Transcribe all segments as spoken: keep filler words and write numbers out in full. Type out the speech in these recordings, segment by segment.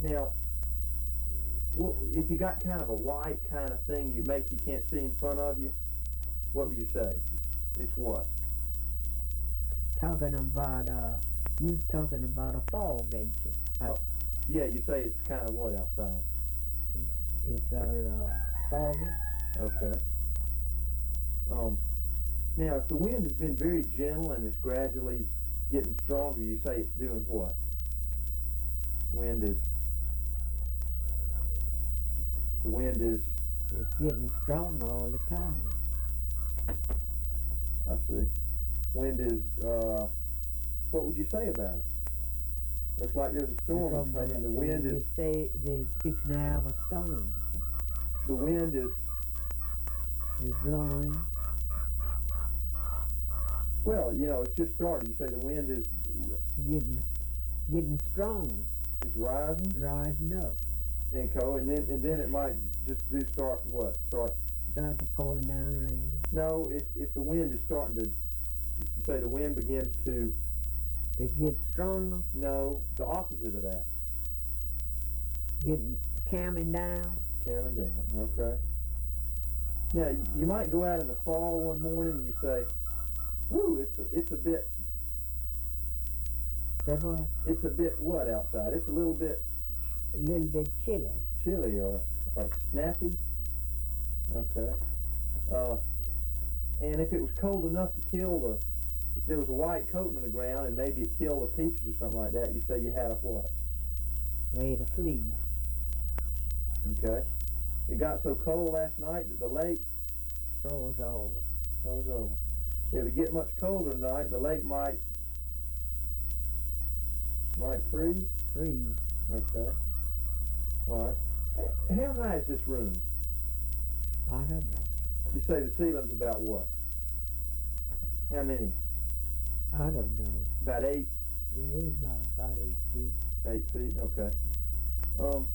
Now, well, if you got kind of a white kind of thing you make you can't see in front of you, what would you say? It's what? Talking about, uh, you was talking about a fog, ain't you? Like, Oh, yeah, you say it's kind of what outside? it's, it's our, uh, foggy. Okay. Um, now, if the wind has been very gentle and is gradually getting stronger, you say it's doing what? Wind is, the wind is, It's getting stronger all the time. I see. Wind is, uh, what would you say about it? Looks like there's a storm Because coming. The they- wind they is, say they're fixing to have a storm. the wind is, It's blowing. well, you know, it's just started. You say the wind is, Getting, getting strong, is rising, rising up. and co, and then, and then it might just do start, what? Start, Start to pouring down rain. no, if, if the wind is starting to, you say the wind begins to, To get stronger, no, the opposite of that. getting, calming down. Calming down, okay. Now, y- you might go out in the fall one morning and you say, ooh, it's a, it's a bit, Say what? it's a bit what outside? It's a little bit A little bit chilly. chilly or, or snappy. Okay. Uh, and if it was cold enough to kill the, if there was a white coating in the ground and maybe it killed the peaches or something like that, you say you had a what? Way to freeze. Okay. It got so cold last night that the lake Froze over. froze over. If it get much colder tonight, the lake might might freeze. Freeze. Okay. All right. H- How high is this room? I don't know. You say the ceiling's about what? How many? I don't know. About eight, It is like about eight feet. eight feet. Okay. Um.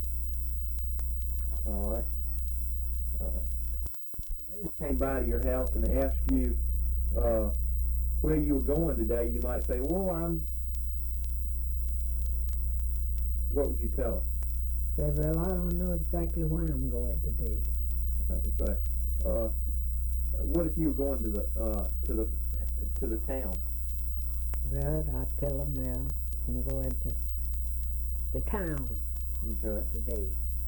All right. Uh, the neighbor came by to your house and asked you uh, where you were going today. You might say, "Well, I'm." What would you tell us? Say, well, I don't know exactly where I'm going today. I have to say. Uh, what if you were going to the uh, to the to the town? Well, I tell them, well, I'm going to the town Okay. today.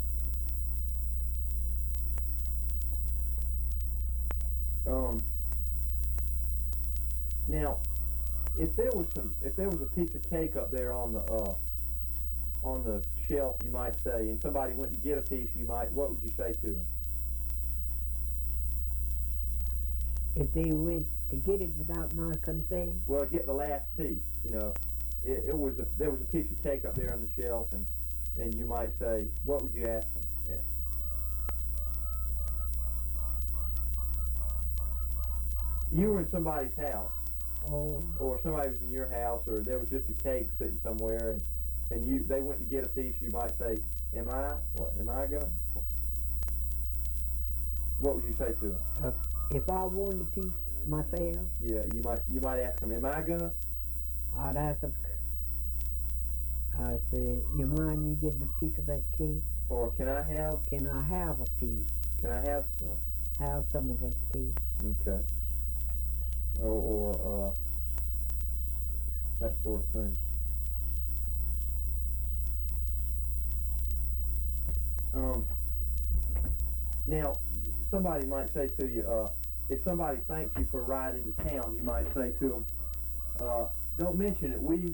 Um. Now, if there was some, if there was a piece of cake up there on the uh, on the shelf, you might say, and somebody went to get a piece, you might, what would you say to them? If they went to get it without my consent, Well, get the last piece. You know, it, it was a, there was a piece of cake up there on the shelf, and and you might say, what would you ask them? Yeah. You were in somebody's house, or or somebody was in your house, or there was just a cake sitting somewhere, and and you they went to get a piece. You might say, "Am I? What? Am I gonna?" What would you say to them? uh, if I wanted a piece myself, Yeah, you might you might ask them, "Am I gonna?" I'd ask them, I said, you mind me getting a piece of that cake? Or can I have? Can I have a piece? Can I have some? Have some of that cake? Okay. Or or uh, that sort of thing. Um. Now, somebody might say to you, uh, if somebody thanks you for a ride into town, you might say to them, uh, "Don't mention it. We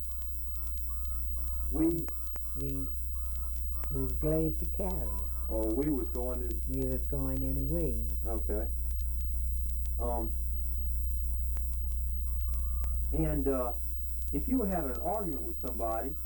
we We was glad to carry you. oh we was going to We was going anyway. okay." Um. And uh, if you were having an argument with somebody